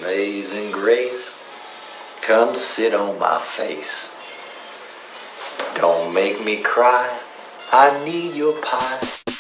Amazing Grace, come sit on my face. Don't make me cry, I need your pie.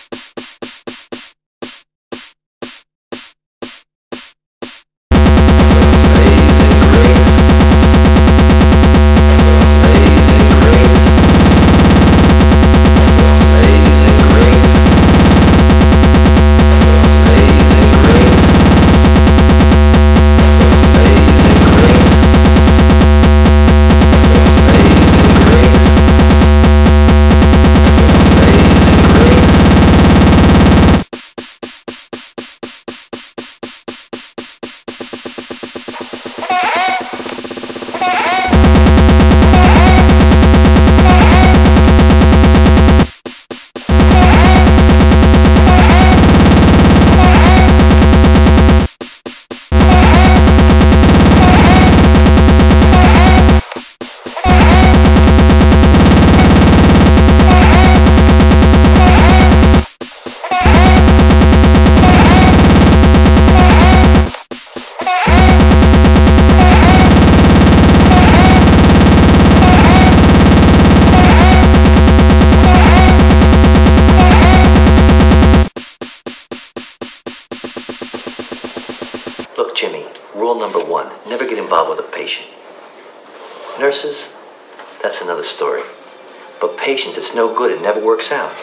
Look, Jimmy, rule number 1, never get involved with a patient. Nurses, that's another story. But patients, it's no good, it never works out.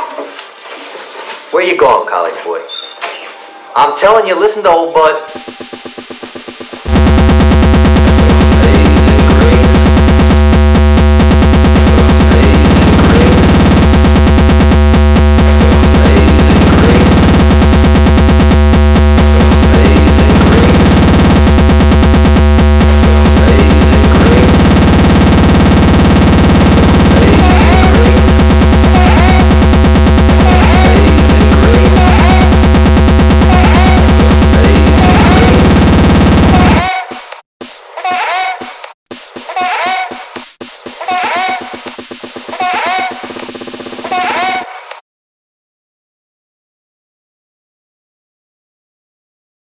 Where you going, college boy? I'm telling you, listen to old Bud.